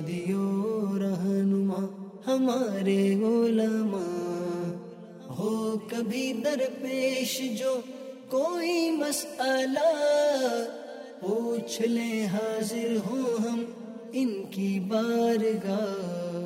ہادیو رہنما ہمارے علماء، ہو کبھی درپیش جو کوئی مسئلہ، پوچھ لیں حاضر ہوں ہم ان کی بارگاہ۔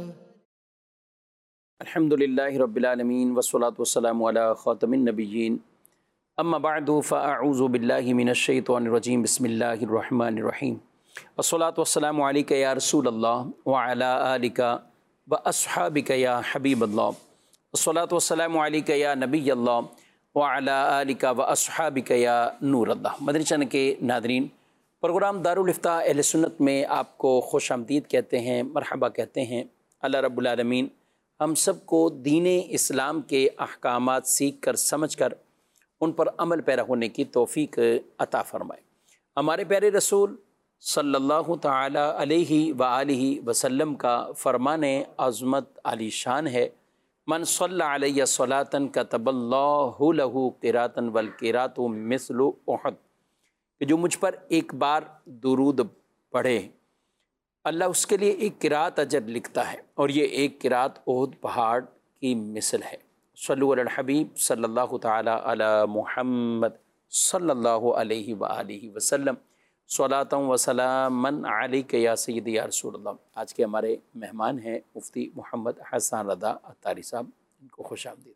الحمدللہ رب العالمین والصلاة والسلام علی خاتم النبیین، اما بعد فاعوذ باللہ من الشیطان الرجیم، بسم اللہ الرحمن الرحیم، والصلاة والسلام علیک یا رسول اللہ وعلی آلک واصحابک یا حبیب اللہ، والصلاة والسلام علیک یا نبی اللہ وعلی آلک واصحابک یا نور اللہ۔ مدنی چینل کے ناظرین، پروگرام دارالافتاء اہل سنت میں آپ کو خوش آمدید کہتے ہیں، مرحبا کہتے ہیں۔ اللہ رب العالمین ہم سب کو دین اسلام کے احکامات سیکھ کر سمجھ کر ان پر عمل پیرا ہونے کی توفیق عطا فرمائے۔ ہمارے پیارے رسول صلی اللہ تعالی علیہ وآلہ وسلم کا فرمان عظمت عالی شان ہے، من صلی علیہ صلاۃ کتب اللہ لہ قراۃ والقراۃ مثل احد، کہ جو مجھ پر ایک بار درود پڑھے اللہ اس کے لیے ایک قرات اجر لکھتا ہے، اور یہ ایک قرات احد پہاڑ کی مثل ہے۔ صلو علی الحبیب صلی اللہ تعالی علی محمد صلی اللہ علیہ وآلہ وسلم، صلاۃ و سلاما علیک یا سیدی یا رسول اللہ۔ آج کے ہمارے مہمان ہیں مفتی محمد حسن رضا عطاری صاحب، ان کو خوش آمدید۔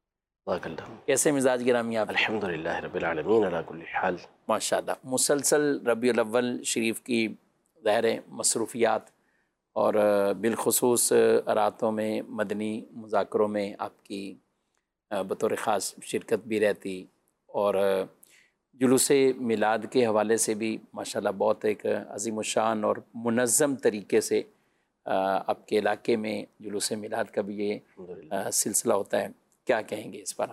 کیسے مزاج گرامی آپ؟ الحمدللہ رب العالمین علی کل حال۔ ماشاءاللہ، مسلسل ربیع الاول شریف کی ظاہر مصروفیات اور بالخصوص راتوں میں مدنی مذاکروں میں آپ کی بطور خاص شرکت بھی رہتی، اور جلوس میلاد کے حوالے سے بھی ماشاءاللہ بہت ایک عظیم الشان اور منظم طریقے سے آپ کے علاقے میں جلوس میلاد کا بھی یہ سلسلہ ہوتا ہے، کیا کہیں گے اس پر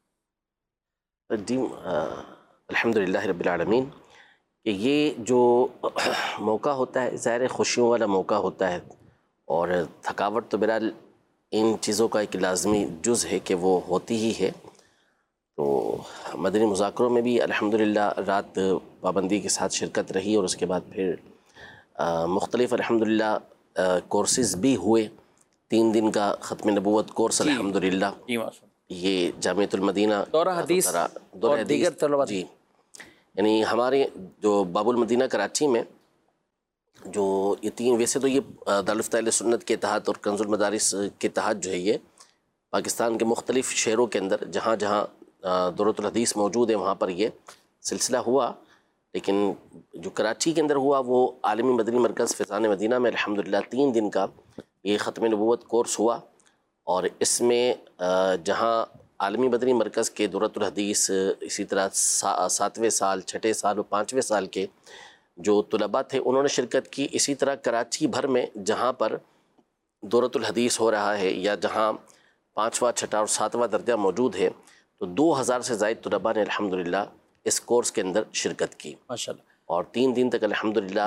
آپ؟ جی الحمدللہ رب العالمین، کہ یہ جو موقع ہوتا ہے ظاہر خوشیوں والا موقع ہوتا ہے، اور تھکاوٹ تو بہرحال ان چیزوں کا ایک لازمی جز ہے کہ وہ ہوتی ہی ہے۔ تو مدنی مذاکروں میں بھی الحمدللہ رات پابندی کے ساتھ شرکت رہی، اور اس کے بعد پھر مختلف الحمدللہ کورسز بھی ہوئے۔ 3 دن کا ختم نبوت کورس الحمدللہ، یہ جامعۃ المدینہ دورہ حدیث اور دیگر طلباء، جی، یعنی ہمارے جو باب المدینہ کراچی میں جو یہ 3، ویسے تو یہ دارالافتاء اہل سنت کے تحت اور کنز المدارس کے تحت جو ہے یہ پاکستان کے مختلف شہروں کے اندر جہاں جہاں دورۃ الحدیث موجود ہے وہاں پر یہ سلسلہ ہوا، لیکن جو کراچی کے اندر ہوا وہ عالمی مدنی مرکز فیضان مدینہ میں الحمدللہ 3 دن کا یہ ختم نبوت کورس ہوا۔ اور اس میں جہاں عالمی مدنی مرکز کے دورۃ الحدیث، اسی طرح 7ویں سال، 6ٹھے سال اور 5ویں سال کے جو طلباء تھے انہوں نے شرکت کی۔ اسی طرح کراچی بھر میں جہاں پر دورۃ الحدیث ہو رہا ہے یا جہاں 5واں، 6واں اور 7واں درجہ موجود ہے، تو 2000 سے زائد طلباء نے الحمدللہ اس کورس کے اندر شرکت کی ماشاءاللہ، اور 3 دن تک الحمدللہ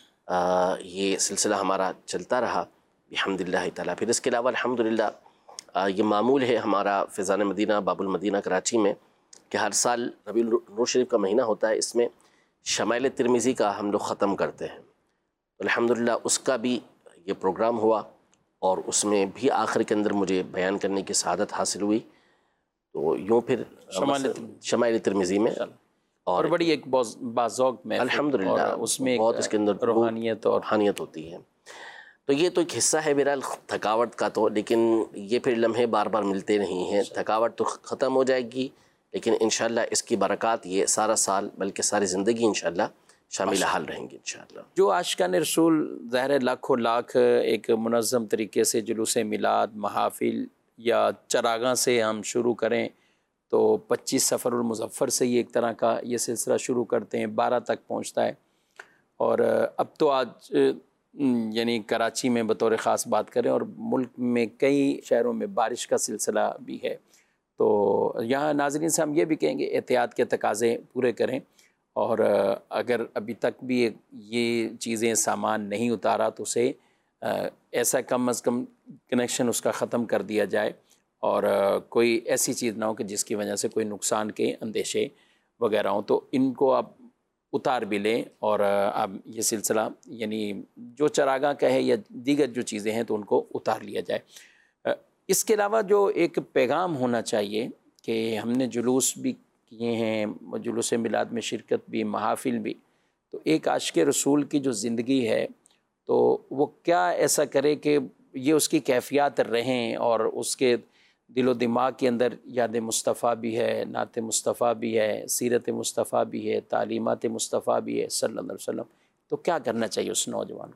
یہ سلسلہ ہمارا چلتا رہا بحمدللہ تعالیٰ۔ پھر اس کے علاوہ الحمدللہ یہ معمول ہے ہمارا فیضان مدینہ باب المدینہ کراچی میں کہ ہر سال ربیع النور شریف کا مہینہ ہوتا ہے، اس میں شمائل ترمذی کا ہم لوگ ختم کرتے ہیں۔ الحمدللہ اس کا بھی یہ پروگرام ہوا، اور اس میں بھی آخر کے اندر مجھے بیان کرنے کی سعادت حاصل ہوئی۔ تو یوں پھر شمائل ترمذی میں، اور بڑی ایک باذوق میں الحمدللہ اس میں بہت اس کے اندر روحانیت اور روحانیت ہوتی ہے۔ تو یہ تو ایک حصہ ہے بہرحال تھکاوٹ کا، تو لیکن یہ پھر لمحے بار بار ملتے نہیں ہیں، تھکاوٹ تو ختم ہو جائے گی، لیکن انشاءاللہ اس کی برکات یہ سارا سال بلکہ ساری زندگی انشاءاللہ شامل حال رہیں گی انشاءاللہ۔ جو عاشقان رسول ظاہر لاکھوں لاکھ ایک منظم طریقے سے جلوس میلاد، محافل یا چراغاں سے ہم شروع کریں تو 25 صفر المظفر سے یہ ایک طرح کا یہ سلسلہ شروع کرتے ہیں، 12 تک پہنچتا ہے، اور اب تو آج یعنی کراچی میں بطور خاص بات کریں اور ملک میں کئی شہروں میں بارش کا سلسلہ بھی ہے، تو یہاں ناظرین سے ہم یہ بھی کہیں گے احتیاط کے تقاضے پورے کریں، اور اگر ابھی تک بھی یہ چیزیں سامان نہیں اتارا تو اسے ایسا کم از کم کنیکشن اس کا ختم کر دیا جائے، اور کوئی ایسی چیز نہ ہو کہ جس کی وجہ سے کوئی نقصان کے اندیشے وغیرہ ہوں، تو ان کو آپ اتار بھی لیں، اور اب یہ سلسلہ یعنی جو چراگاہ کا ہے یا دیگر جو چیزیں ہیں تو ان کو اتار لیا جائے۔ اس کے علاوہ جو ایک پیغام ہونا چاہیے کہ ہم نے جلوس بھی کیے ہیں، جلوس میلاد میں شرکت بھی، محافل بھی، تو ایک عاشق رسول کی جو زندگی ہے تو وہ کیا ایسا کرے کہ یہ اس کی کیفیات رہیں اور اس کے دل و دماغ کے اندر یاد مصطفیٰ بھی ہے، نعت مصطفیٰ بھی ہے، سیرت مصطفیٰ بھی ہے، تعلیمات مصطفیٰ بھی ہے صلی اللہ علیہ وسلم، تو کیا کرنا چاہیے اس نوجوان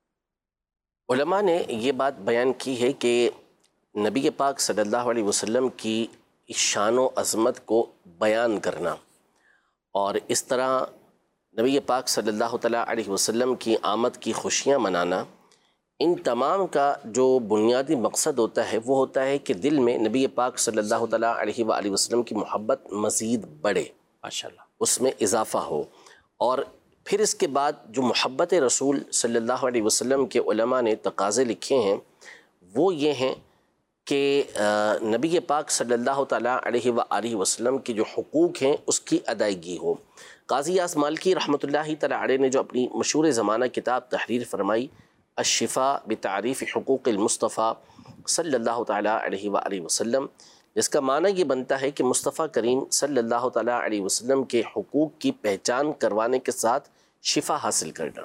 کو؟ علماء نے یہ بات بیان کی ہے کہ نبی پاک صلی اللہ علیہ وسلم کی شان و عظمت کو بیان کرنا اور اس طرح نبی پاک صلی اللہ تعالیٰ علیہ وسلم کی آمد کی خوشیاں منانا، ان تمام کا جو بنیادی مقصد ہوتا ہے وہ ہوتا ہے کہ دل میں نبی پاک صلی اللہ تعالیٰ علیہ وآلہ وسلم کی محبت مزید بڑھے، ماشاءاللہ، اس میں اضافہ ہو۔ اور پھر اس کے بعد جو محبت رسول صلی اللہ علیہ وسلم کے علماء نے تقاضے لکھے ہیں وہ یہ ہیں کہ نبی پاک صلی اللہ تعالیٰ علیہ وآلہ وسلم کی جو حقوق ہیں اس کی ادائیگی ہو۔ قاضی یاس مالکی رحمۃ اللہ تعالیٰ علیہ نے جو اپنی مشہور زمانہ کتاب تحریر فرمائی الشفاء بتعریف حقوق المصطفیٰ صلی اللہ تعالیٰ علیہ وآلہ وسلم، جس کا معنی یہ بنتا ہے کہ مصطفیٰ کریم صلی اللہ تعالیٰ علیہ وسلم کے حقوق کی پہچان کروانے کے ساتھ شفا حاصل کرنا۔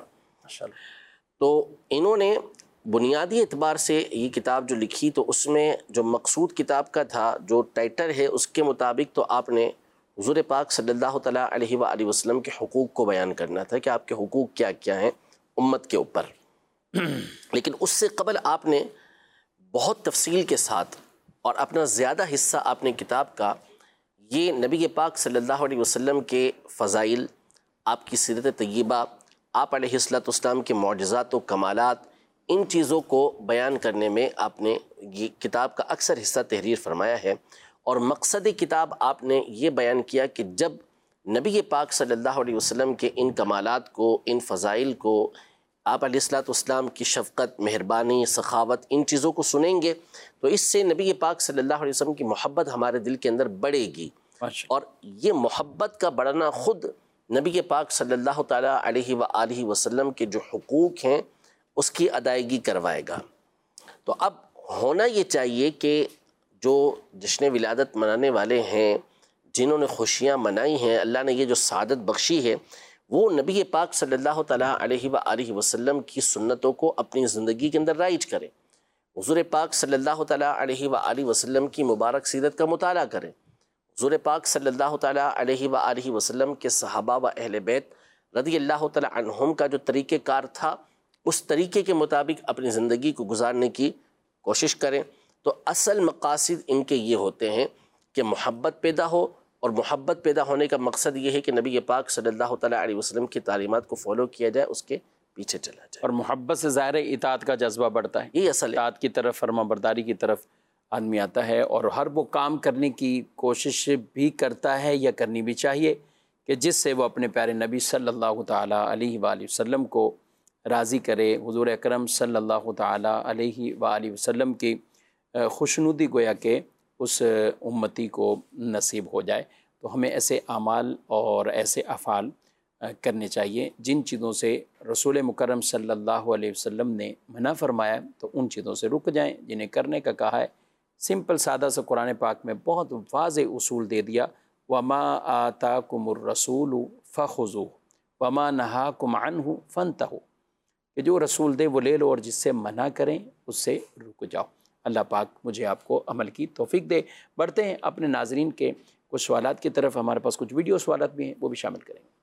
تو انہوں نے بنیادی اعتبار سے یہ کتاب جو لکھی تو اس میں جو مقصود کتاب کا تھا، جو ٹائٹل ہے اس کے مطابق تو آپ نے حضور پاک صلی اللہ تعالیٰ علیہ وآلہ وسلم کے حقوق کو بیان کرنا تھا کہ آپ کے حقوق کیا کیا ہیں امت کے اوپر، لیکن اس سے قبل آپ نے بہت تفصیل کے ساتھ اور اپنا زیادہ حصہ آپ نے کتاب کا یہ نبی پاک صلی اللہ علیہ وسلم کے فضائل، آپ کی سیرت طیبہ، آپ علیہ الصلوۃ والسلام کے معجزات و کمالات، ان چیزوں کو بیان کرنے میں آپ نے یہ کتاب کا اکثر حصہ تحریر فرمایا ہے۔ اور مقصد کتاب آپ نے یہ بیان کیا کہ جب نبی پاک صلی اللہ علیہ وسلم کے ان کمالات کو، ان فضائل کو، آپ علیہ الصلوۃ والسلام کی شفقت، مہربانی، سخاوت، ان چیزوں کو سنیں گے تو اس سے نبی پاک صلی اللہ علیہ وسلم کی محبت ہمارے دل کے اندر بڑھے گی، اور یہ محبت کا بڑھنا خود نبی پاک صلی اللہ تعالیٰ علیہ وآلہ وسلم کے جو حقوق ہیں اس کی ادائیگی کروائے گا۔ تو اب ہونا یہ چاہیے کہ جو جشن ولادت منانے والے ہیں، جنہوں نے خوشیاں منائی ہیں، اللہ نے یہ جو سعادت بخشی ہے، وہ نبی پاک صلی اللہ تعالیٰ علیہ وآلہ وسلم کی سنتوں کو اپنی زندگی کے اندر رائج کریں، حضور پاک صلی اللہ تعالیٰ علیہ وآلہ وسلم کی مبارک سیرت کا مطالعہ کریں، حضور پاک صلی اللہ تعالیٰ علیہ وآلہ وسلم کے صحابہ و اہل بیت رضی اللہ تعالیٰ عنہم کا جو طریقہ کار تھا اس طریقے کے مطابق اپنی زندگی کو گزارنے کی کوشش کریں۔ تو اصل مقاصد ان کے یہ ہوتے ہیں کہ محبت پیدا ہو، اور محبت پیدا ہونے کا مقصد یہ ہے کہ نبی پاک صلی اللہ تعالیٰ علیہ وسلم کی تعلیمات کو فالو کیا جائے، اس کے پیچھے چلا جائے، اور محبت سے ظاہر اطاعت کا جذبہ بڑھتا ہے، یہ اصل ہے۔ اطاعت کی طرف، فرما برداری کی طرف آدمی آتا ہے، اور ہر وہ کام کرنے کی کوشش بھی کرتا ہے یا کرنی بھی چاہیے کہ جس سے وہ اپنے پیارے نبی صلی اللہ تعالیٰ علیہ وآلہ وسلم کو راضی کرے، حضور اکرم صلی اللہ تعالیٰ علیہ وآلہ وسلم کی خوشنودی گویا کہ اس امتی کو نصیب ہو جائے۔ تو ہمیں ایسے اعمال اور ایسے افعال کرنے چاہیے جن چیزوں سے رسول مکرم صلی اللہ علیہ وسلم نے منع فرمایا، تو ان چیزوں سے رک جائیں جنہیں کرنے کا کہا ہے۔ سمپل سادہ سا قرآن پاک میں بہت واضح اصول دے دیا، وَمَا آتَاكُمُ الرَّسُولُ فَخُذُوهُ وَمَا نَهَاكُمْ عَنْهُ فَانْتَهُوا، کہ جو رسول دے وہ لے لو اور جس سے منع کریں اس سے رک جاؤ۔ اللہ پاک مجھے آپ کو عمل کی توفیق دے۔ بڑھتے ہیں اپنے ناظرین کے کچھ سوالات کی طرف، ہمارے پاس کچھ ویڈیو سوالات بھی ہیں، وہ بھی شامل کریں گے۔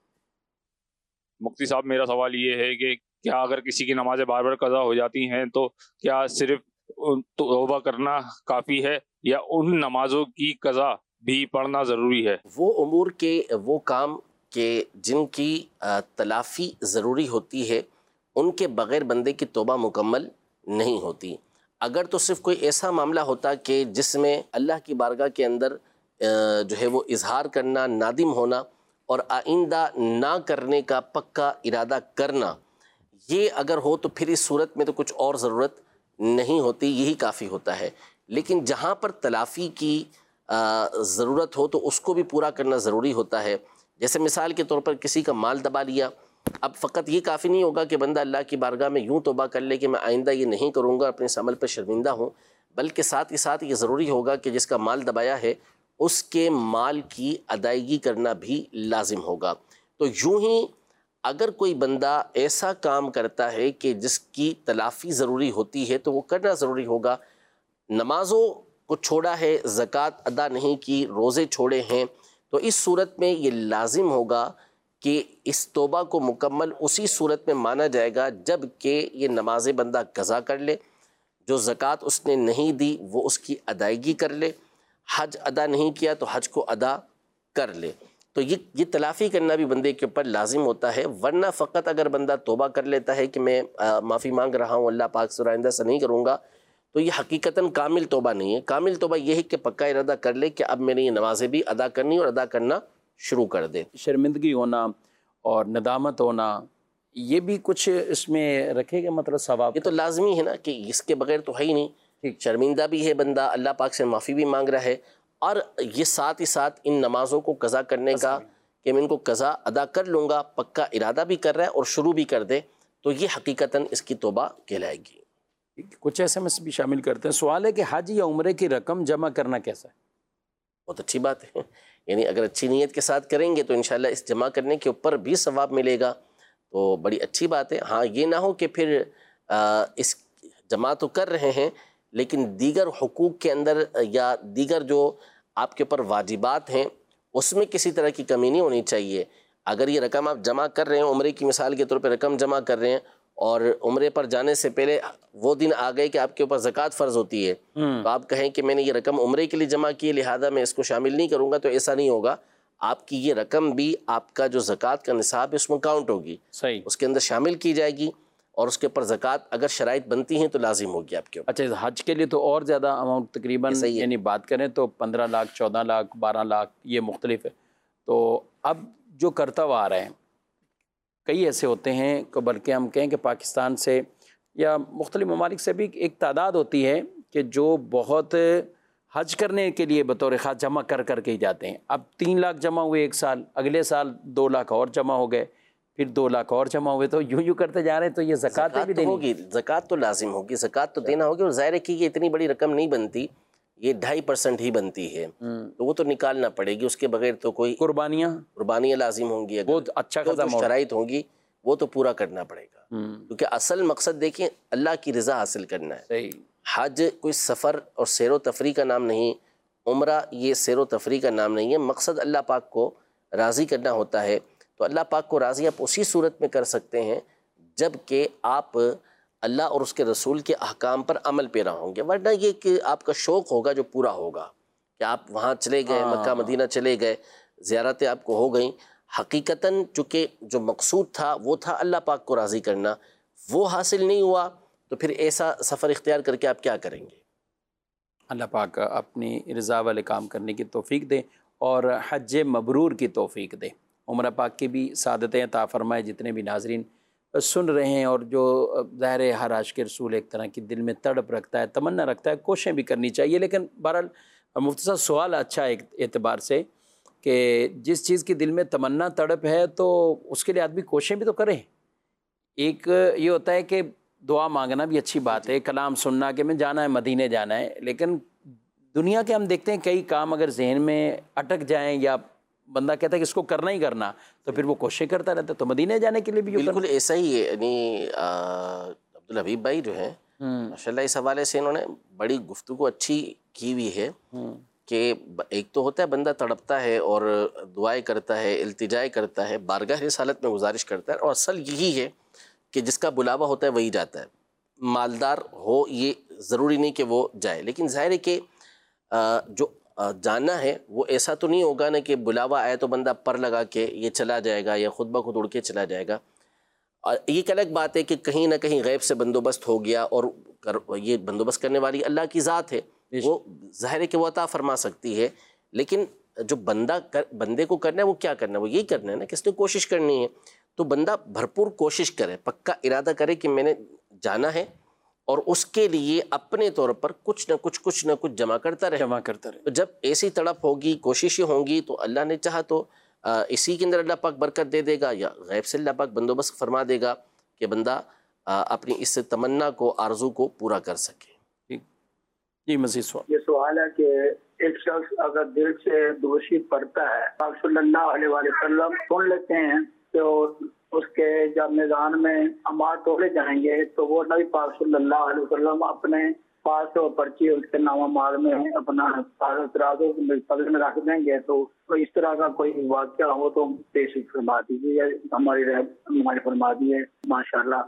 مفتی صاحب، میرا سوال یہ ہے کہ کیا اگر کسی کی نمازیں بار بار قضا ہو جاتی ہیں تو کیا صرف توبہ کرنا کافی ہے یا ان نمازوں کی قضا بھی پڑھنا ضروری ہے؟ وہ امور کے وہ کام کہ جن کی تلافی ضروری ہوتی ہے ان کے بغیر بندے کی توبہ مکمل نہیں ہوتی۔ اگر تو صرف کوئی ایسا معاملہ ہوتا کہ جس میں اللہ کی بارگاہ کے اندر جو ہے وہ اظہار کرنا، نادم ہونا اور آئندہ نہ کرنے کا پکا ارادہ کرنا، یہ اگر ہو تو پھر اس صورت میں تو کچھ اور ضرورت نہیں ہوتی، یہی کافی ہوتا ہے۔ لیکن جہاں پر تلافی کی ضرورت ہو تو اس کو بھی پورا کرنا ضروری ہوتا ہے۔ جیسے مثال کے طور پر کسی کا مال دبا لیا، اب فقط یہ کافی نہیں ہوگا کہ بندہ اللہ کی بارگاہ میں یوں توبہ کر لے کہ میں آئندہ یہ نہیں کروں گا، اپنے اس عمل پر شرمندہ ہوں، بلکہ ساتھ ہی ساتھ یہ ضروری ہوگا کہ جس کا مال دبایا ہے اس کے مال کی ادائیگی کرنا بھی لازم ہوگا۔ تو یوں ہی اگر کوئی بندہ ایسا کام کرتا ہے کہ جس کی تلافی ضروری ہوتی ہے تو وہ کرنا ضروری ہوگا۔ نمازوں کو چھوڑا ہے، زکوٰۃ ادا نہیں کی، روزے چھوڑے ہیں، تو اس صورت میں یہ لازم ہوگا کہ اس توبہ کو مکمل اسی صورت میں مانا جائے گا جب کہ یہ نمازیں بندہ قضا کر لے، جو زکوٰۃ اس نے نہیں دی وہ اس کی ادائیگی کر لے، حج ادا نہیں کیا تو حج کو ادا کر لے، تو یہ تلافی کرنا بھی بندے کے اوپر لازم ہوتا ہے۔ ورنہ فقط اگر بندہ توبہ کر لیتا ہے کہ میں معافی مانگ رہا ہوں اللہ پاک سے آئندہ سے نہیں کروں گا، تو یہ حقیقتاً کامل توبہ نہیں ہے۔ کامل توبہ یہ ہے کہ پکا ارادہ کر لے کہ اب میں نے یہ نمازیں بھی ادا کرنی اور ادا کرنا شروع کر دے۔ شرمندگی ہونا اور ندامت ہونا یہ بھی کچھ اس میں رکھے گا مطلب ثواب؟ یہ تو لازمی ہے نا کہ اس کے بغیر تو ہے ہی نہیں، شرمندہ بھی ہے بندہ، اللہ پاک سے معافی بھی مانگ رہا ہے، اور یہ ساتھ ہی ساتھ ان نمازوں کو قضا کرنے کا کہ میں ان کو قضا ادا کر لوں گا پکا ارادہ بھی کر رہا ہے اور شروع بھی کر دے، تو یہ حقیقتاً اس کی توبہ کہلائے گی۔ کچھ ایسے میں بھی شامل کرتے ہیں، سوال ہے کہ حج یا عمرے کی رقم جمع کرنا کیسا ہے؟ بہت اچھی بات ہے، یعنی اگر اچھی نیت کے ساتھ کریں گے تو انشاءاللہ اس جمع کرنے کے اوپر بھی ثواب ملے گا، تو بڑی اچھی بات ہے۔ ہاں یہ نہ ہو کہ پھر اس جمع تو کر رہے ہیں لیکن دیگر حقوق کے اندر یا دیگر جو آپ کے اوپر واجبات ہیں اس میں کسی طرح کی کمی نہیں ہونی چاہیے۔ اگر یہ رقم آپ جمع کر رہے ہیں، عمرے کی مثال کے طور پہ رقم جمع کر رہے ہیں اور عمرے پر جانے سے پہلے وہ دن آ گئے کہ آپ کے اوپر زکوٰۃ فرض ہوتی ہے، تو آپ کہیں کہ میں نے یہ رقم عمرے کے لیے جمع کی ہے لہذا میں اس کو شامل نہیں کروں گا، تو ایسا نہیں ہوگا۔ آپ کی یہ رقم بھی آپ کا جو زکوٰۃ کا نصاب ہے اس میں کاؤنٹ ہوگی، صحیح، اس کے اندر شامل کی جائے گی اور اس کے اوپر زکوٰۃ اگر شرائط بنتی ہیں تو لازم ہوگی آپ کے اوپر۔ اچھا حج کے لیے تو اور زیادہ اماؤنٹ تقریباً یعنی بات کریں تو 15 لاکھ 14 لاکھ 12 لاکھ یہ مختلف ہے، تو اب جو کرتا ہوا آ رہے ہیں کئی ایسے ہوتے ہیں کہ بلکہ ہم کہیں کہ پاکستان سے یا مختلف ممالک سے بھی ایک تعداد ہوتی ہے کہ جو بہت حج کرنے کے لیے بطور خاص جمع کر کے ہی جاتے ہیں۔ اب 3 لاکھ جمع ہوئے ایک سال، اگلے سال 2 لاکھ اور جمع ہو گئے، پھر 2 لاکھ اور جمع ہوئے، تو یوں کرتے جا رہے ہیں، تو یہ زکوٰۃ بھی دینی ہوگی، زکوٰۃ تو لازم ہوگی، زکوٰۃ تو دینا ہوگی، اور ظاہر ہے کہ یہ اتنی بڑی رقم نہیں بنتی، یہ 2.5% ہی بنتی ہے، تو وہ تو نکالنا پڑے گی، اس کے بغیر تو کوئی قربانیاں لازم ہوں گی، بہت اچھا جو شرائط ہوں گی وہ تو پورا کرنا پڑے گا، کیونکہ اصل مقصد دیکھیں اللہ کی رضا حاصل کرنا ہے۔ حج کوئی سفر اور سیر و تفریح کا نام نہیں، عمرہ یہ سیر و تفریح کا نام نہیں ہے، مقصد اللہ پاک کو راضی کرنا ہوتا ہے، تو اللہ پاک کو راضی آپ اسی صورت میں کر سکتے ہیں جب کہ آپ اللہ اور اس کے رسول کے احکام پر عمل پیرا ہوں گے، ورنہ یہ کہ آپ کا شوق ہوگا جو پورا ہوگا کہ آپ وہاں چلے گئے، مکہ مدینہ چلے گئے، زیارتیں آپ کو ہو گئیں، حقیقتاً چونکہ جو مقصود تھا وہ تھا اللہ پاک کو راضی کرنا، وہ حاصل نہیں ہوا تو پھر ایسا سفر اختیار کر کے آپ کیا کریں گے؟ اللہ پاک اپنی رضا والے کام کرنے کی توفیق دے اور حج مبرور کی توفیق دے، عمرہ پاک کی بھی سعادتیں عطا فرمائے۔ جتنے بھی ناظرین سن رہے ہیں اور جو ظاہر ہے ہر عاشق رسول ایک طرح کی دل میں تڑپ رکھتا ہے، تمنا رکھتا ہے، کوششیں بھی کرنی چاہیے، لیکن بہرحال مفتی صاحب سوال اچھا ہے ایک اعتبار سے کہ جس چیز کی دل میں تمنا تڑپ ہے تو اس کے لیے آدمی کوششیں بھی تو کرے۔ ایک یہ ہوتا ہے کہ دعا مانگنا بھی اچھی بات ہے، کلام سننا کہ میں جانا ہے مدینے جانا ہے، لیکن دنیا کے ہم دیکھتے ہیں کئی کام اگر ذہن میں اٹک جائیں یا بندہ کہتا ہے کہ اس کو کرنا ہی کرنا تو پھر وہ کوششیں کرتا رہتا ہے، تو مدینے جانے کے لیے بھی بالکل ایسا ہی ہے۔ یعنی عبدالحبیب بھائی جو ہیں ماشاءاللہ اس حوالے سے انہوں نے بڑی گفتگو اچھی کی ہوئی ہے کہ ایک تو ہوتا ہے بندہ تڑپتا ہے اور دعائیں کرتا ہے، التجائے کرتا ہے، بارگاہ رسالت میں گزارش کرتا ہے، اور اصل یہی ہے کہ جس کا بلاوا ہوتا ہے وہی جاتا ہے، مالدار ہو یہ ضروری نہیں کہ وہ جائے، لیکن ظاہر ہے کہ جو جانا ہے وہ ایسا تو نہیں ہوگا نا کہ بلاوا آئے تو بندہ پر لگا کے یہ چلا جائے گا یا خود بخود اڑ کے چلا جائے گا، اور یہ ایک الگ بات ہے کہ کہیں نہ کہیں غیب سے بندوبست ہو گیا، اور یہ بندوبست کرنے والی اللہ کی ذات ہے، وہ ظاہر ہے کہ وہ عطا فرما سکتی ہے، لیکن جو بندے کو کرنا ہے وہ کیا کرنا ہے، وہ یہی کرنا ہے نا کہ اس نے کوشش کرنی ہے، تو بندہ بھرپور کوشش کرے، پکا ارادہ کرے کہ میں نے جانا ہے، اور اس کے لیے اپنے طور پر کچھ نہ کچھ جمع کرتا رہے، تو جب ایسی تڑپ ہوگی، کوششیں ہوں گی، تو اللہ نے چاہا تو اسی کے اندر اللہ پاک برکت دے دے گا، یا غیب سے اللہ پاک بندوبست فرما دے گا کہ بندہ اپنی اس تمنا کو، آرزو کو پورا کر سکے۔ جی مزید سوال۔ یہ سوال ہے کہ ایک شخص اگر دل سے دوشی پڑھتا ہے، پاک صلی اللہ علیہ وسلم سن لیتے ہیں تو اس کے جب میدان میں امار تولے جائیں گے تو وہ نبی پاک صلی اللہ علیہ وسلم اپنے پاس وہ پرچی اس کے نام امار میں اپنا اعتراضوں قبل میں رکھ دیں گے، تو اس طرح کا کوئی واقعہ ہو تو پیش فرما دیجیے، ہماری فرما دیے ماشاءاللہ۔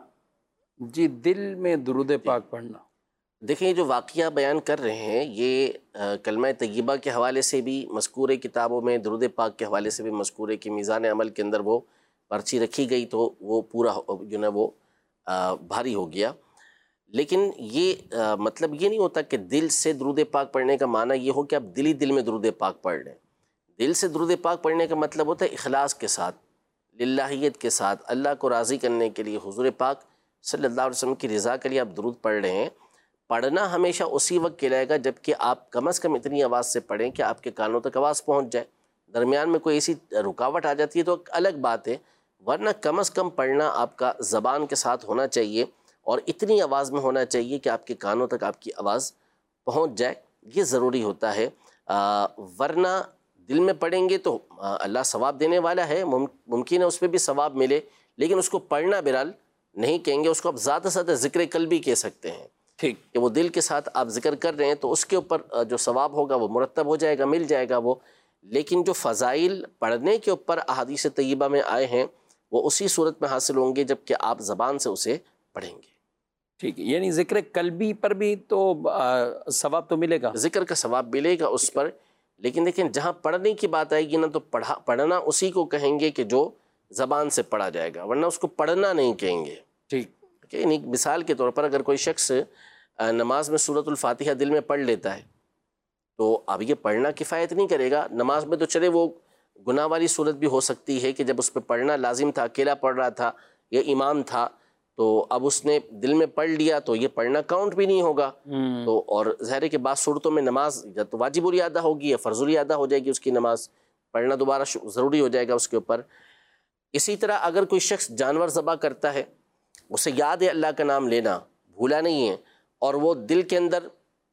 جی، دل میں درود پاک پڑھنا، دیکھیں یہ جو واقعہ بیان کر رہے ہیں یہ کلمہ طیبہ کے حوالے سے بھی مذکور کتابوں میں، درود پاک کے حوالے سے بھی مذکور ہے کہ میزان عمل کے اندر وہ پرچی رکھی گئی تو وہ پورا جو ہے وہ بھاری ہو گیا۔ لیکن یہ مطلب یہ نہیں ہوتا کہ دل سے درود پاک پڑھنے کا معنی یہ ہو کہ آپ دل ہی دل میں درود پاک پڑھ لیں۔ دل سے درود پاک پڑھنے کا مطلب ہوتا ہے اخلاص کے ساتھ، للہیت کے ساتھ، اللہ کو راضی کرنے کے لیے، حضور پاک صلی اللہ علیہ وسلم کی رضا کے لیے آپ درود پڑھ رہے ہیں۔ پڑھنا ہمیشہ اسی وقت کہلائے گا جب کہ آپ کم از کم اتنی آواز سے پڑھیں کہ آپ کے کانوں تک آواز پہنچ جائے۔ درمیان میں کوئی ایسی رکاوٹ آ جاتی ہے تو الگ بات ہے، ورنہ کم از کم پڑھنا آپ کا زبان کے ساتھ ہونا چاہیے اور اتنی آواز میں ہونا چاہیے کہ آپ کے کانوں تک آپ کی آواز پہنچ جائے، یہ ضروری ہوتا ہے۔ ورنہ دل میں پڑھیں گے تو اللہ ثواب دینے والا ہے، ممکن ہے اس پہ بھی ثواب ملے، لیکن اس کو پڑھنا بہرحال نہیں کہیں گے، اس کو آپ زیادہ سے زیادہ ذکر قلبی کہہ سکتے ہیں۔ ٹھیک، کہ وہ دل کے ساتھ آپ ذکر کر رہے ہیں تو اس کے اوپر جو ثواب ہوگا وہ مرتب ہو جائے گا، مل جائے گا وہ۔ لیکن جو فضائل پڑھنے کے اوپر احادیث طیبہ میں آئے ہیں وہ اسی صورت میں حاصل ہوں گے جب کہ آپ زبان سے اسے پڑھیں گے۔ ٹھیک ہے، یعنی ذکر قلبی پر بھی تو ثواب تو ملے گا، ذکر کا ثواب ملے گا اس پر، لیکن دیکھیں جہاں پڑھنے کی بات آئے گی نا تو پڑھنا اسی کو کہیں گے کہ جو زبان سے پڑھا جائے گا، ورنہ اس کو پڑھنا نہیں کہیں گے۔ ٹھیک، یعنی مثال کے طور پر اگر کوئی شخص نماز میں سورۃ الفاتحہ دل میں پڑھ لیتا ہے تو اب یہ پڑھنا کفایت نہیں کرے گا۔ نماز میں تو چلے وہ گناہ والی صورت بھی ہو سکتی ہے کہ جب اس پہ پڑھنا لازم تھا، اکیلا پڑھ رہا تھا یا امام تھا تو اب اس نے دل میں پڑھ لیا تو یہ پڑھنا کاؤنٹ بھی نہیں ہوگا۔ تو اور ظاہر ہے کہ بعض صورتوں میں نماز یا تو واجب الادا ہوگی یا فرض الادا ہو جائے گی، اس کی نماز پڑھنا دوبارہ ضروری ہو جائے گا اس کے اوپر۔ اسی طرح اگر کوئی شخص جانور ذبح کرتا ہے، اسے یاد ہے اللہ کا نام لینا، بھولا نہیں ہے، اور وہ دل کے اندر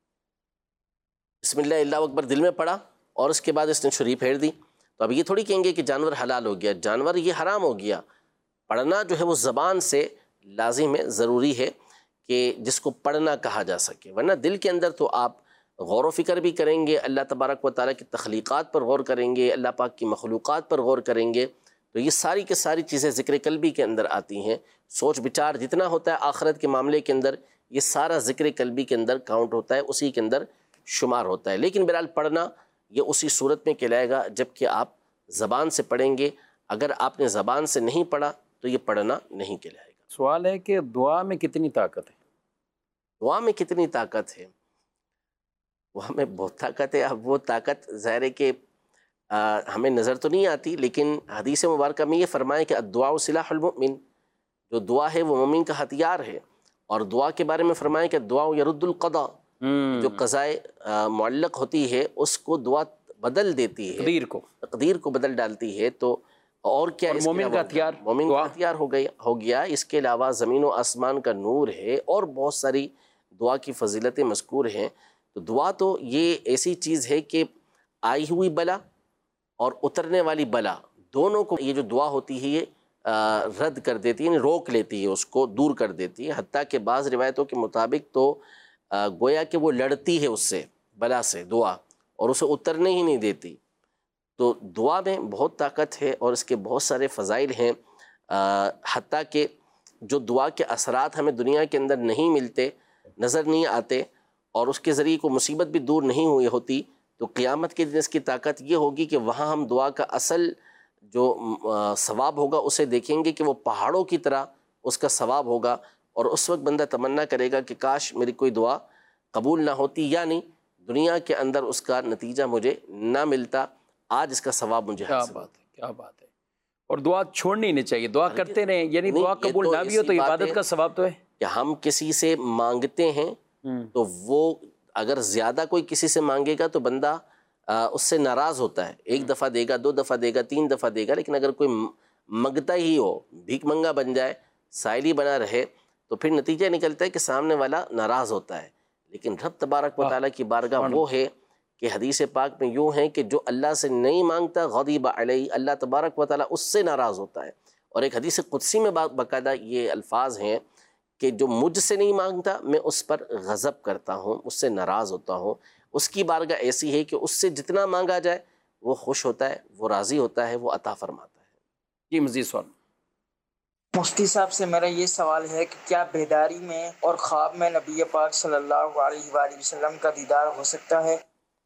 بسم اللہ اللہ اکبر دل میں پڑھا اور اس کے بعد اس نے چھری پھیر دی، تو اب یہ تھوڑی کہیں گے کہ جانور حلال ہو گیا، جانور یہ حرام ہو گیا۔ پڑھنا جو ہے وہ زبان سے لازم ہے، ضروری ہے کہ جس کو پڑھنا کہا جا سکے، ورنہ دل کے اندر تو آپ غور و فکر بھی کریں گے، اللہ تبارک و تعالیٰ کی تخلیقات پر غور کریں گے، اللہ پاک کی مخلوقات پر غور کریں گے، تو یہ ساری کی ساری چیزیں ذکر قلبی کے اندر آتی ہیں۔ سوچ بچار جتنا ہوتا ہے آخرت کے معاملے کے اندر، یہ سارا ذکر قلبی کے اندر کاؤنٹ ہوتا ہے، اسی کے اندر شمار ہوتا ہے۔ لیکن بہرحال پڑھنا یہ اسی صورت میں کہلائے گا جب کہ آپ زبان سے پڑھیں گے، اگر آپ نے زبان سے نہیں پڑھا تو یہ پڑھنا نہیں کہلائے گا۔ سوال ہے کہ دعا میں کتنی طاقت ہے؟ دعا میں کتنی طاقت ہے؟ دعا میں بہت طاقت ہے۔ اب وہ طاقت ظاہر ہے کہ ہمیں نظر تو نہیں آتی، لیکن حدیث مبارکہ میں یہ فرمائے کہ الدعاء سلاح المؤمن، جو دعا ہے وہ مومن کا ہتھیار ہے، اور دعا کے بارے میں فرمائے کہ دعا یرد القضاء، جو قضائے معلق ہوتی ہے اس کو دعا بدل دیتی ہے، تقدیر کو بدل ڈالتی ہے۔ تو اور کیا اس مومن کا ہتھیار، مومن کا ہتھیار ہو گیا۔ اس کے علاوہ زمین و آسمان کا نور ہے، اور بہت ساری دعا کی فضیلتیں مذکور ہیں۔ تو دعا تو یہ ایسی چیز ہے کہ آئی ہوئی بلا اور اترنے والی بلا دونوں کو یہ جو دعا ہوتی ہے یہ رد کر دیتی ہے، یعنی روک لیتی ہے، اس کو دور کر دیتی ہے۔ حتیٰ کہ بعض روایتوں کے مطابق تو گویا کہ وہ لڑتی ہے اس سے، بلا سے، دعا، اور اسے اترنے ہی نہیں دیتی۔ تو دعا میں بہت طاقت ہے اور اس کے بہت سارے فضائل ہیں، حتیٰ کہ جو دعا کے اثرات ہمیں دنیا کے اندر نہیں ملتے، نظر نہیں آتے، اور اس کے ذریعے کوئی مصیبت بھی دور نہیں ہوئی ہوتی، تو قیامت کے دن اس کی طاقت یہ ہوگی کہ وہاں ہم دعا کا اصل جو ثواب ہوگا اسے دیکھیں گے کہ وہ پہاڑوں کی طرح اس کا ثواب ہوگا، اور اس وقت بندہ تمنا کرے گا کہ کاش میری کوئی دعا قبول نہ ہوتی، یعنی دنیا کے اندر اس کا نتیجہ مجھے نہ ملتا، آج اس کا ثواب مجھے حاصل ہو۔ کیا بات ہے۔ اور دعا چھوڑنی نہیں چاہیے، دعا کرتے رہیں، یعنی دعا قبول نہ بھی ہو تو عبادت کا ثواب تو ہے کہ ہم کسی سے مانگتے ہیں تو وہ اگر زیادہ کوئی کسی سے مانگے گا تو بندہ اس سے ناراض ہوتا ہے. ایک دفعہ دے گا، 2 دفعہ دے گا، 3 دفعہ دے گا، لیکن اگر کوئی منگتا ہی ہو، بھیک منگا بن جائے، سائلی بنا رہے، تو پھر نتیجہ نکلتا ہے کہ سامنے والا ناراض ہوتا ہے. لیکن رب تبارک و تعالیٰ کی بارگاہ وہ ہے کہ حدیث پاک میں یوں ہے کہ جو اللہ سے نہیں مانگتا غضب علیہ، اللہ تبارک و تعالیٰ اس سے ناراض ہوتا ہے. اور ایک حدیث قدسی میں باقاعدہ یہ الفاظ ہیں کہ جو مجھ سے نہیں مانگتا میں اس پر غضب کرتا ہوں، اس سے ناراض ہوتا ہوں. اس کی بارگاہ ایسی ہے کہ اس سے جتنا مانگا جائے وہ خوش ہوتا ہے، وہ راضی ہوتا ہے، وہ عطا فرماتا ہے. جی مزید سوال. مفتی صاحب سے میرا یہ سوال ہے کہ کیا بیداری میں اور خواب میں نبی پاک صلی اللہ علیہ وآلہ وسلم کا دیدار ہو سکتا ہے؟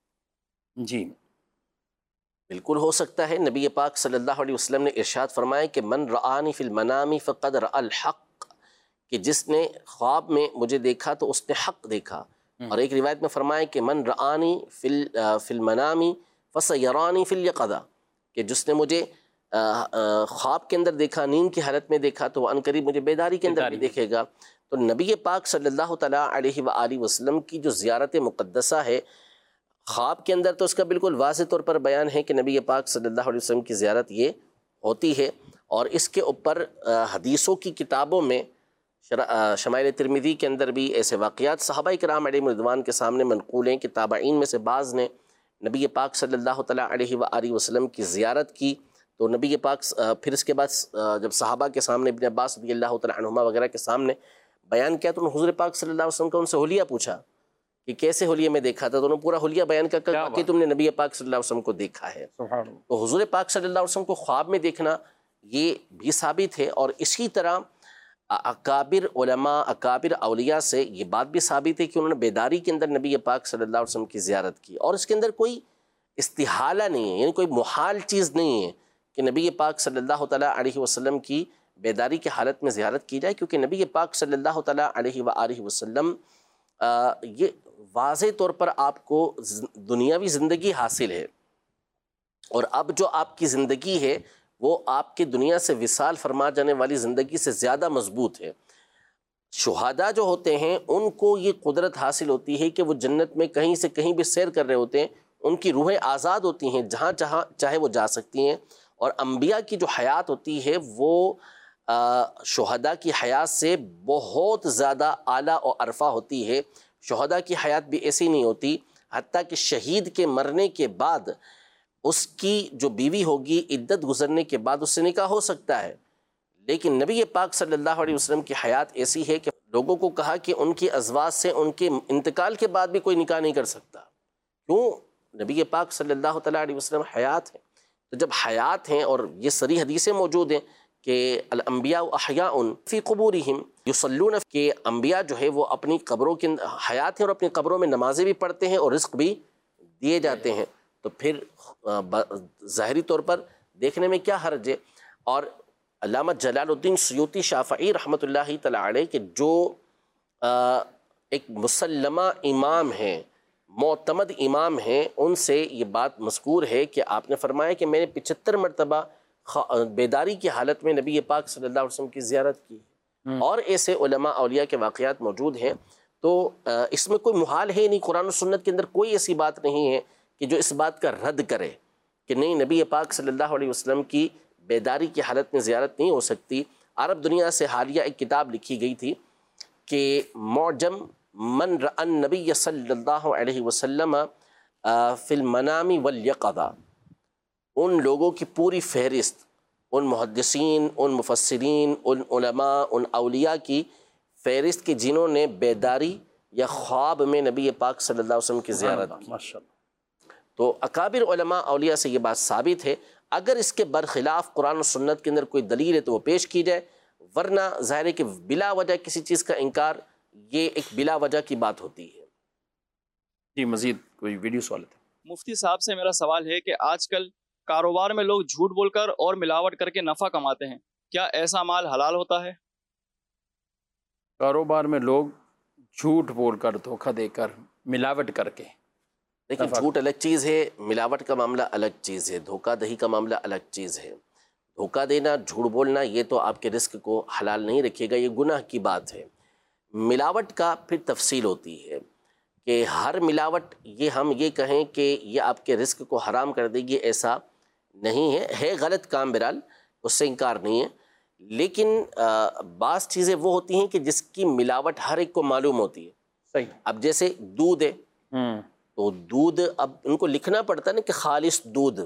جی بالکل ہو سکتا ہے. نبی پاک صلی اللہ علیہ وسلم نے ارشاد فرمایا کہ من رآنی فی المنام فقد رأى الحق، کہ جس نے خواب میں مجھے دیکھا تو اس نے حق دیکھا. اور ایک روایت میں فرمایا کہ من رآنی فی المنام فسیرانی فی الیقظہ، کہ جس نے مجھے خواب کے اندر دیکھا، نیند کی حالت میں دیکھا، تو وہ عنقریب مجھے بیداری کے اندر بھی دیکھے گا. تو نبی پاک صلی اللہ تعالیٰ علیہ وآلہ وسلم کی جو زیارت مقدسہ ہے خواب کے اندر، تو اس کا بالکل واضح طور پر بیان ہے کہ نبی پاک صلی اللہ علیہ وسلم کی زیارت یہ ہوتی ہے. اور اس کے اوپر حدیثوں کی کتابوں میں شمائل ترمذی کے اندر بھی ایسے واقعات صحابہ کرام علیہم رضوان کے سامنے منقول ہیں کہ تابعین میں سے بعض نے نبی پاک صلی اللہ تعالیٰ علیہ وآلہ وسلم کی زیارت کی. تو نبی پاک پھر اس کے بعد جب صحابہ کے سامنے، ابن عباس رضی اللہ تعالیٰ عنہما وغیرہ کے سامنے بیان کیا، تو حضور پاک صلی اللہ علیہ وسلم کا ان سے حلیہ پوچھا کہ کیسے حلیہ میں دیکھا تھا. تو انہوں نے پورا حلیہ بیان کر کہ تم نے نبی پاک صلی اللہ علیہ وسلم کو دیکھا ہے. تو حضور پاک صلی اللہ علیہ وسلم کو خواب میں دیکھنا یہ بھی ثابت ہے. اور اسی طرح اکابر علماء، اکابر اولیاء سے یہ بات بھی ثابت ہے کہ انہوں نے بیداری کے اندر نبی پاک صلی اللہ علیہ وسلم کی زیارت کی. اور اس کے اندر کوئی استحالہ نہیں ہے، یعنی کوئی محال چیز نہیں ہے کہ نبی پاک صلی اللہ تعالیٰ علیہ وسلم کی بیداری کی حالت میں زیارت کی جائے، کیونکہ نبی پاک صلی اللہ تعالیٰ علیہ وآلہ وسلم یہ واضح طور پر آپ کو دنیاوی زندگی حاصل ہے، اور اب جو آپ کی زندگی ہے وہ آپ کی دنیا سے وصال فرما جانے والی زندگی سے زیادہ مضبوط ہے. شہداء جو ہوتے ہیں ان کو یہ قدرت حاصل ہوتی ہے کہ وہ جنت میں کہیں سے کہیں بھی سیر کر رہے ہوتے ہیں، ان کی روحیں آزاد ہوتی ہیں، جہاں چاہے وہ جا سکتی ہیں. اور انبیاء کی جو حیات ہوتی ہے وہ شہداء کی حیات سے بہت زیادہ اعلیٰ و ارفع ہوتی ہے. شہداء کی حیات بھی ایسی نہیں ہوتی، حتیٰ کہ شہید کے مرنے کے بعد اس کی جو بیوی ہوگی عدت گزرنے کے بعد اس سے نکاح ہو سکتا ہے. لیکن نبی پاک صلی اللہ علیہ وسلم کی حیات ایسی ہے کہ لوگوں کو کہا کہ ان کی ازواج سے ان کے انتقال کے بعد بھی کوئی نکاح نہیں کر سکتا. کیوں؟ نبی پاک صلی اللہ تعالیٰ علیہ وسلم حیات ہیں. تو جب حیات ہیں، اور یہ صریح حدیثیں موجود ہیں کہ الانبیاء احیاء فی قبورہم یصلون، کہ انبیاء جو ہے وہ اپنی قبروں کے حیات ہیں اور اپنی قبروں میں نمازیں بھی پڑھتے ہیں اور رزق بھی دیے جاتے ہیں. تو پھر ظاہری طور پر دیکھنے میں کیا حرج ہے. اور علامہ جلال الدین سیوطی شافعی رحمۃ اللہ تعالیٰ علیہ کے جو ایک مسلمہ امام ہیں، معتمد امام ہیں، ان سے یہ بات مذکور ہے کہ آپ نے فرمایا کہ میں نے 75 مرتبہ بیداری کی حالت میں نبی پاک صلی اللہ علیہ وسلم کی زیارت کی. اور ایسے علماء اولیاء کے واقعات موجود ہیں. تو اس میں کوئی محال ہے نہیں، قرآن و سنت کے اندر کوئی ایسی بات نہیں ہے کہ جو اس بات کا رد کرے کہ نہیں نبی پاک صلی اللہ علیہ وسلم کی بیداری کی حالت میں زیارت نہیں ہو سکتی. عرب دنیا سے حالیہ ایک کتاب لکھی گئی تھی کہ معجم من رأى النبی صلی اللہ علیہ وسلم فی المنام والیقظہ، ان لوگوں کی پوری فہرست، ان محدثین، ان مفسرین، ان علماء، ان اولیاء کی فہرست کہ جنہوں نے بیداری یا خواب میں نبی پاک صلی اللہ علیہ وسلم کی زیارت کی. تو اکابر علماء اولیاء سے یہ بات ثابت ہے. اگر اس کے برخلاف قرآن و سنت کے اندر کوئی دلیل ہے تو وہ پیش کی جائے، ورنہ ظاہر ہے کہ بلا وجہ کسی چیز کا انکار یہ ایک بلا وجہ کی بات ہوتی ہے. جی مزید کوئی ویڈیو سوال ہے؟ مفتی صاحب سے میرا سوال ہے کہ آج کل کاروبار میں لوگ جھوٹ بول کر اور ملاوٹ کر کے نفع کماتے ہیں، کیا ایسا مال حلال ہوتا ہے؟ کاروبار میں لوگ جھوٹ بول کر، دھوکہ دے کر، ملاوٹ کر کے. لیکن جھوٹ الگ چیز ہے، ملاوٹ کا معاملہ الگ چیز ہے، دھوکہ دہی کا معاملہ الگ چیز ہے. دھوکہ دینا، جھوٹ بولنا یہ تو آپ کے رزق کو حلال نہیں رکھے گا، یہ گناہ کی بات ہے. ملاوٹ کا پھر تفصیل ہوتی ہے کہ ہر ملاوٹ یہ ہم یہ کہیں کہ یہ آپ کے رزق کو حرام کر دے گی، ایسا نہیں ہے غلط کام، بہرحال اس سے انکار نہیں ہے، لیکن بعض چیزیں وہ ہوتی ہیں کہ جس کی ملاوٹ ہر ایک کو معلوم ہوتی ہے. صحیح. اب جیسے دودھ ہے، تو دودھ اب ان کو لکھنا پڑتا ہے نا کہ خالص دودھ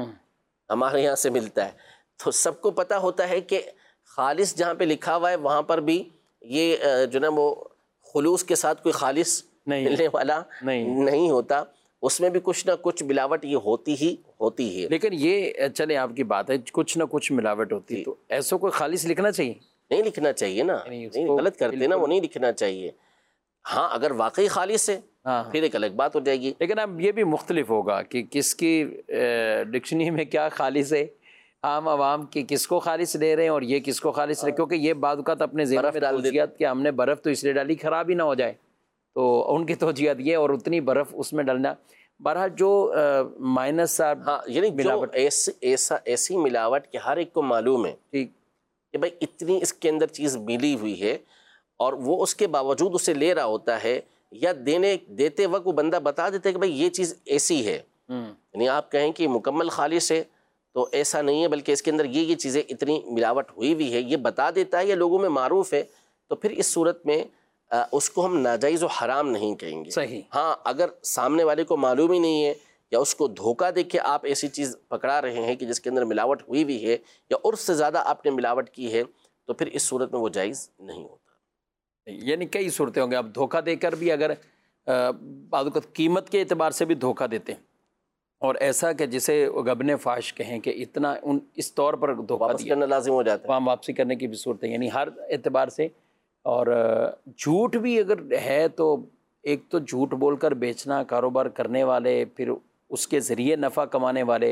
ہمارے یہاں سے ملتا ہے، تو سب کو پتہ ہوتا ہے کہ خالص جہاں پہ لکھا ہوا ہے وہاں پر بھی یہ جو نا وہ خلوص کے ساتھ کوئی خالص ملنے والا نہیں ہوتا، اس میں بھی کچھ نہ کچھ ملاوٹ یہ ہوتی ہے. لیکن یہ چلے آپ کی بات ہے کچھ نہ کچھ ملاوٹ ہوتی ہے، تو ایسا کوئی خالص لکھنا چاہیے؟ نہیں لکھنا چاہیے نا، نہیں غلط کرتے نا، وہ نہیں لکھنا چاہیے. ہاں اگر واقعی خالص ہے پھر ایک الگ بات ہو جائے گی. لیکن اب یہ بھی مختلف ہوگا کہ کس کی ڈکشنری میں کیا خالص ہے، عام عوام کی کس کو خالص لے رہے ہیں اور یہ کس کو خالص لے، کیونکہ یہ بعض اوقات اپنے ذہن میں توجیہات کہ ہم نے برف تو اس لیے ڈالی خراب ہی نہ ہو جائے، تو ان کی توجیہات یہ، اور اتنی برف اس میں ڈالنا. بہرحال جو مائنس یعنی ملاوٹ ایسی ملاوٹ کہ ہر ایک کو معلوم ہے کہ بھائی اتنی اس کے اندر چیز ملی ہوئی ہے، اور وہ اس کے باوجود اسے لے رہا ہوتا ہے، یا دیتے وقت وہ بندہ بتا دیتا ہے کہ بھائی یہ چیز ایسی ہے. یعنی آپ کہیں کہ مکمل خالص ہے تو ایسا نہیں ہے، بلکہ اس کے اندر یہ چیزیں اتنی ملاوٹ ہوئی ہوئی ہے، یہ بتا دیتا ہے، یا لوگوں میں معروف ہے، تو پھر اس صورت میں اس کو ہم ناجائز و حرام نہیں کہیں گے. صحیح. ہاں اگر سامنے والے کو معلوم ہی نہیں ہے، یا اس کو دھوکہ دے کے آپ ایسی چیز پکڑا رہے ہیں کہ جس کے اندر ملاوٹ ہوئی ہوئی ہے، یا عرف سے زیادہ آپ نے ملاوٹ کی ہے، تو پھر اس صورت میں وہ جائز نہیں ہوتا. یعنی کئی صورتیں ہوں گے، اب دھوکہ دے کر بھی اگر بعض اوقات قیمت کے اعتبار سے بھی دھوکہ دیتے ہیں، اور ایسا کہ جسے غبن فاش کہیں کہ اتنا اس طور پر دھوکہ واپس کرنا لازم ہو جاتا ہے، وہاں واپسی کرنے کی بھی صورتیں، یعنی ہر اعتبار سے. اور جھوٹ بھی اگر ہے تو ایک تو جھوٹ بول کر بیچنا، کاروبار کرنے والے، پھر اس کے ذریعے نفع کمانے والے،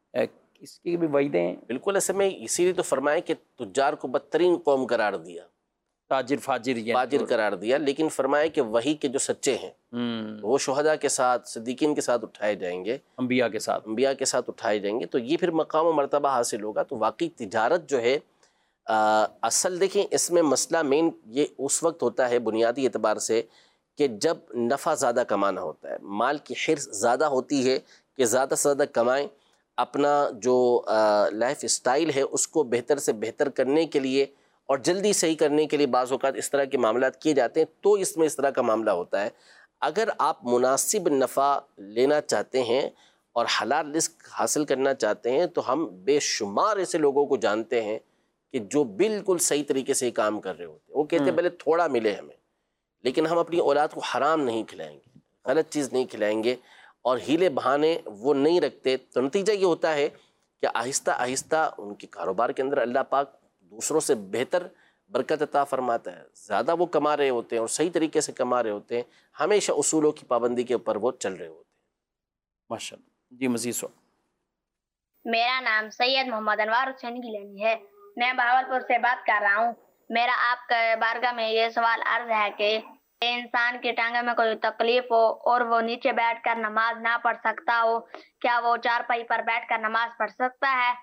اس کی بھی وعیدیں ہیں. بالکل. ایسے میں اسی لیے تو فرمایا کہ تجار کو بدترین قوم قرار دیا، تاجر فاجر قرار دیا، لیکن فرمایا کہ وہی کے جو سچے ہیں وہ شہداء کے ساتھ، صدیقین کے ساتھ اٹھائے جائیں گے، انبیاء کے ساتھ اٹھائے جائیں گے، تو یہ پھر مقام و مرتبہ حاصل ہوگا. تو واقعی تجارت جو ہے اصل دیکھیں اس میں مسئلہ مین یہ اس وقت ہوتا ہے بنیادی اعتبار سے کہ جب نفع زیادہ کمانا ہوتا ہے، مال کی حرص زیادہ ہوتی ہے کہ زیادہ سے زیادہ کمائیں، اپنا جو لائف اسٹائل ہے اس کو بہتر سے بہتر کرنے کے لیے اور جلدی صحیح کرنے کے لیے بعض اوقات اس طرح کے معاملات کیے جاتے ہیں، تو اس میں اس طرح کا معاملہ ہوتا ہے. اگر آپ مناسب نفع لینا چاہتے ہیں اور حلال رزق حاصل کرنا چاہتے ہیں، تو ہم بے شمار ایسے لوگوں کو جانتے ہیں کہ جو بالکل صحیح طریقے سے کام کر رہے ہوتے ہیں. وہ کہتے ہیں پہلے تھوڑا ملے ہمیں، لیکن ہم اپنی اولاد کو حرام نہیں کھلائیں گے، غلط چیز نہیں کھلائیں گے، اور ہیلے بہانے وہ نہیں رکھتے. تو نتیجہ یہ ہوتا ہے کہ آہستہ آہستہ ان کے کاروبار کے اندر اللہ پاک دوسروں سے بہتر برکت عطا فرماتا ہے. زیادہ وہ کما رہے ہوتے ہیں اور صحیح طریقے سے کما رہے ہوتے ہیں، ہمیشہ اصولوں کی پابندی کے اوپر وہ چل رہے ہوتے ہیں. ماشاء اللہ. جی مزید سو. میرا نام سید محمد انوار حسین گیلانی ہے، میں بہاولپور سے بات کر رہا ہوں. میرا آپ کا بارگاہ میں یہ سوال عرض ہے کہ انسان کی ٹانگوں میں کوئی تکلیف ہو اور وہ نیچے بیٹھ کر نماز نہ پڑھ سکتا ہو، کیا وہ چارپائی پر بیٹھ کر نماز پڑھ سکتا ہے؟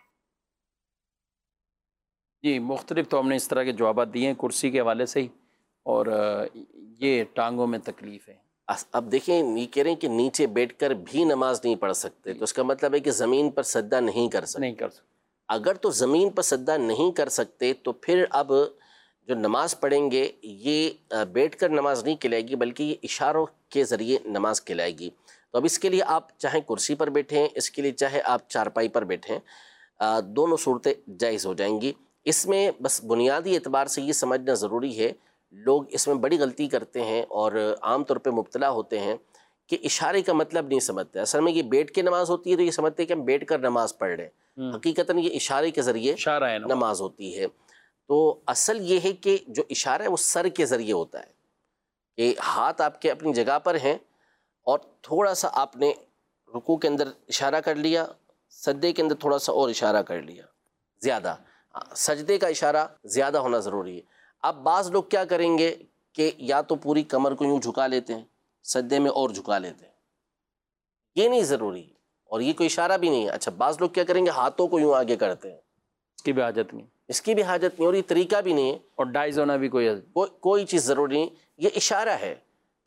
جی مختلف تو ہم نے اس طرح کے جوابات دیے ہیں کرسی کے حوالے سے ہی، اور یہ ٹانگوں میں تکلیف ہے. اب دیکھیں یہ کہہ رہے ہیں کہ نیچے بیٹھ کر بھی نماز نہیں پڑھ سکتے، تو اس کا مطلب ہے کہ زمین پر سجدہ نہیں کر سکتے. اگر تو زمین پر سجدہ نہیں کر سکتے تو پھر اب جو نماز پڑھیں گے یہ بیٹھ کر نماز نہیں کہلائے گی، بلکہ یہ اشاروں کے ذریعے نماز کہلائے گی. تو اب اس کے لیے آپ چاہے کرسی پر بیٹھیں، اس کے لیے چاہے آپ چارپائی پر بیٹھیں، دونوں صورتیں جائز ہو جائیں گی. اس میں بس بنیادی اعتبار سے یہ سمجھنا ضروری ہے، لوگ اس میں بڑی غلطی کرتے ہیں اور عام طور پہ مبتلا ہوتے ہیں کہ اشارے کا مطلب نہیں سمجھتے. اصل میں یہ بیٹھ کے نماز ہوتی ہے تو یہ سمجھتے ہیں کہ ہم بیٹھ کر نماز پڑھ رہے ہیں، حقیقتاً یہ اشارے کے ذریعے نماز ہوتی ہے. تو اصل یہ ہے کہ جو اشارہ ہے وہ سر کے ذریعے ہوتا ہے، کہ ہاتھ آپ کے اپنی جگہ پر ہیں اور تھوڑا سا آپ نے رکوع کے اندر اشارہ کر لیا، سجدے کے اندر تھوڑا سا اور اشارہ کر لیا، زیادہ سجدے کا اشارہ زیادہ ہونا ضروری ہے. اب بعض لوگ کیا کریں گے کہ یا تو پوری کمر کو یوں جھکا لیتے ہیں، سجدے میں اور جھکا لیتے ہیں، یہ نہیں ضروری اور یہ کوئی اشارہ بھی نہیں ہے. اچھا بعض لوگ کیا کریں گے ہاتھوں کو یوں آگے کرتے ہیں، اس کی بھی حاجت نہیں، اس کی بھی حاجت نہیں اور یہ طریقہ بھی نہیں ہے، اور ڈائز ہونا بھی کوئی چیز ضروری نہیں. یہ اشارہ ہے،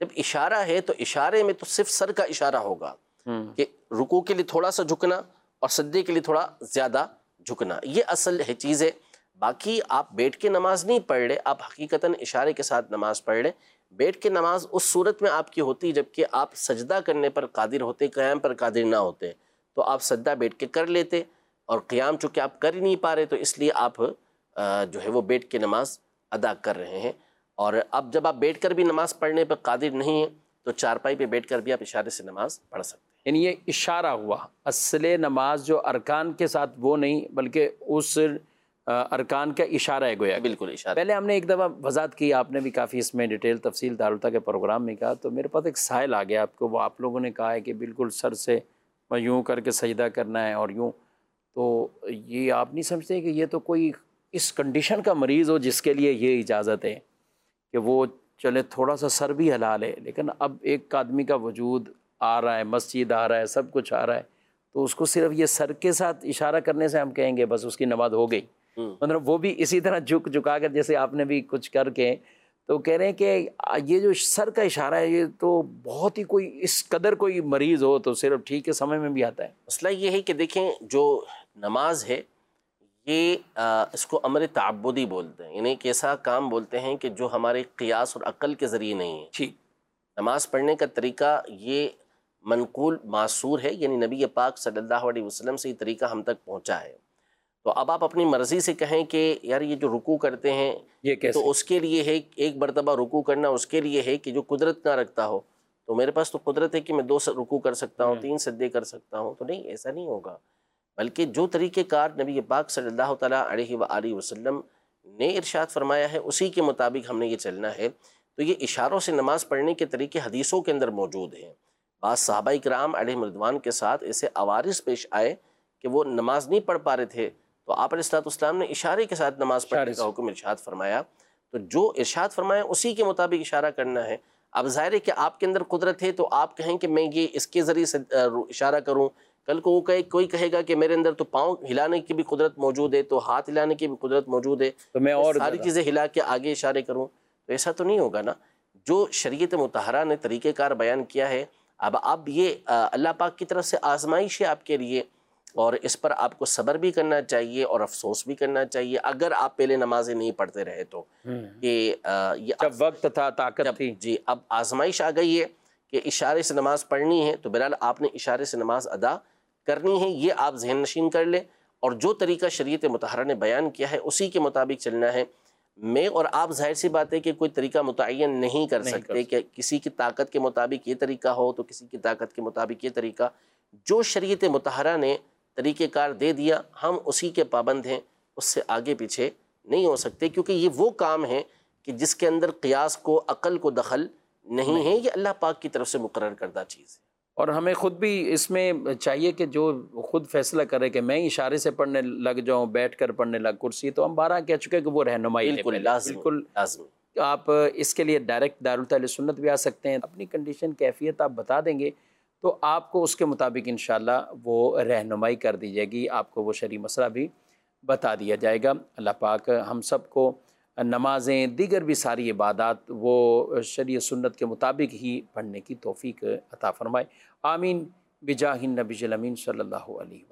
جب اشارہ ہے تو اشارے میں تو صرف سر کا اشارہ ہوگا کہ رکوع کے لیے تھوڑا سا جھکنا اور سجدے کے لیے تھوڑا زیادہ جھکنا، یہ اصل ہے چیز ہے۔ باقی آپ بیٹھ کے نماز نہیں پڑھ رہے، آپ حقیقتاً اشارے کے ساتھ نماز پڑھ رہے۔ بیٹھ کے نماز اس صورت میں آپ کی ہوتی جبکہ آپ سجدہ کرنے پر قادر ہوتے، قیام پر قادر نہ ہوتے، تو آپ سجدہ بیٹھ کے کر لیتے، اور قیام چونکہ آپ کر ہی نہیں پا رہے تو اس لیے آپ جو ہے وہ بیٹھ کے نماز ادا کر رہے ہیں۔ اور اب جب آپ بیٹھ کر بھی نماز پڑھنے پر قادر نہیں ہیں تو چارپائی پہ بیٹھ کر بھی آپ اشارے سے نماز پڑھ سکتے ہیں۔ یعنی یہ اشارہ ہوا، اصل نماز جو ارکان کے ساتھ وہ نہیں بلکہ اس ارکان کا اشارہ ہے گویا۔ بالکل اشارہ۔ پہلے ہم نے ایک دفعہ وضاحت کی، آپ نے بھی کافی اس میں ڈیٹیل تفصیل دارالتا کے پروگرام میں کہا، تو میرے پاس ایک سائل آ گیا آپ کو، وہ آپ لوگوں نے کہا ہے کہ بالکل سر سے یوں کر کے سجدہ کرنا ہے اور یوں، تو یہ آپ نہیں سمجھتے کہ یہ تو کوئی اس کنڈیشن کا مریض ہو جس کے لیے یہ اجازت ہے کہ وہ چلے تھوڑا سا سر بھی ہلا لے، لیکن اب ایک آدمی کا وجود آ رہا ہے، مسجد آ رہا ہے، سب کچھ آ رہا ہے، تو اس کو صرف یہ سر کے ساتھ اشارہ کرنے سے ہم کہیں گے بس اس کی نماز ہو گئی، مطلب وہ بھی اسی طرح جھکا کر جیسے آپ نے بھی کچھ کر کے، تو کہہ رہے ہیں کہ یہ جو سر کا اشارہ ہے یہ تو بہت ہی کوئی اس قدر کوئی مریض ہو تو صرف ٹھیک ہے سمجھ میں بھی آتا ہے۔ مسئلہ یہ ہے کہ دیکھیں جو نماز ہے یہ اس کو امر تعبدی بولتے ہیں، یعنی ایک ایسا کام بولتے ہیں کہ جو ہمارے قیاس اور عقل کے ذریعے نہیں ہے۔ ٹھیک، نماز پڑھنے کا طریقہ یہ منقول معصور ہے، یعنی نبی پاک صلی اللہ علیہ وسلم سے یہ طریقہ ہم تک پہنچا ہے۔ تو اب آپ اپنی مرضی سے کہیں کہ یار یہ جو رکوع کرتے ہیں یہ کیسے؟ تو اس کے لیے ہے ایک مرتبہ رکوع کرنا، اس کے لیے ہے کہ جو قدرت نہ رکھتا ہو، تو میرے پاس تو قدرت ہے کہ میں 2 رکوع کر سکتا ہوں، 3 سجدے کر سکتا ہوں، تو نہیں، ایسا نہیں ہوگا، بلکہ جو طریقہ کار نبی پاک صلی اللہ تعالیٰ علیہ وآلہ وسلم نے ارشاد فرمایا ہے اسی کے مطابق ہم نے یہ چلنا ہے۔ تو یہ اشاروں سے نماز پڑھنے کے طریقے حدیثوں کے اندر موجود ہیں۔ بعض صحابہ کرام علیہم رضوان کے ساتھ ایسے عوارض پیش آئے کہ وہ نماز نہیں پڑھ پا رہے تھے، تو آپ علیہ السلام نے اشارے کے ساتھ نماز پڑھنے کا حکم ارشاد فرمایا، تو جو ارشاد فرمایا اسی کے مطابق اشارہ کرنا ہے۔ اب ظاہر ہے کہ آپ کے اندر قدرت ہے تو آپ کہیں کہ میں یہ اس کے ذریعے سے اشارہ کروں، کل کو وہ کوئی کہے گا کہ میرے اندر تو پاؤں ہلانے کی بھی قدرت موجود ہے، تو ہاتھ ہلانے کی بھی قدرت موجود ہے، تو میں اور ساری چیزیں ہلا کے آگے اشارے کروں، تو ایسا تو نہیں ہوگا نا۔ جو شریعت مطہرہ نے طریقہ کار بیان کیا ہے، اب یہ اللہ پاک کی طرف سے آزمائش ہے آپ کے لیے، اور اس پر آپ کو صبر بھی کرنا چاہیے اور افسوس بھی کرنا چاہیے اگر آپ پہلے نمازیں نہیں پڑھتے رہے تو۔ یہ جب وقت تھا، طاقت تھی، جی اب آزمائش آ گئی ہے کہ اشارے سے نماز پڑھنی ہے، تو بہرحال آپ نے اشارے سے نماز ادا کرنی ہے، یہ آپ ذہن نشین کر لیں، اور جو طریقہ شریعت مطہرہ نے بیان کیا ہے اسی کے مطابق چلنا ہے۔ میں اور آپ ظاہر سی بات ہے کہ کوئی طریقہ متعین نہیں کر سکتے کہ کسی کی طاقت کے مطابق یہ طریقہ ہو تو کسی کی طاقت کے مطابق یہ طریقہ، جو شریعت مطہرہ نے طریقہ کار دے دیا ہم اسی کے پابند ہیں، اس سے آگے پیچھے نہیں ہو سکتے، کیونکہ یہ وہ کام ہے کہ جس کے اندر قیاس کو، عقل کو دخل نہیں ہے، یہ اللہ پاک کی طرف سے مقرر کردہ چیز ہے۔ اور ہمیں خود بھی اس میں چاہیے کہ جو خود فیصلہ کرے کہ میں اشارے سے پڑھنے لگ جاؤں، بیٹھ کر پڑھنے لگ کرسی، تو ہم 12 کہہ چکے کہ وہ رہنمائی ہے، بالکل آپ اس کے لیے ڈائریکٹ دارالتعلیم سنت بھی آ سکتے ہیں، اپنی کنڈیشن کیفیت آپ بتا دیں گے تو آپ کو اس کے مطابق انشاءاللہ وہ رہنمائی کر دی جائے گی، آپ کو وہ شرعی مسئلہ بھی بتا دیا جائے گا۔ اللہ پاک ہم سب کو نمازیں، دیگر بھی ساری عبادات وہ شرع سنت کے مطابق ہی پڑھنے کی توفیق عطا فرمائے، آمین بجاہ النبی الامین صلی اللہ علیہ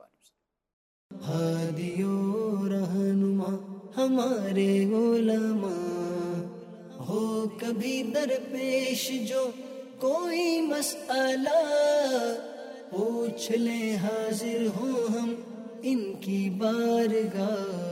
وسلم۔ ہادی و رہنما ہمارے علماء، ہو کبھی درپیش جو کوئی مسئلہ، پوچھ لیں حاضر ہوں ہم ان کی بارگاہ،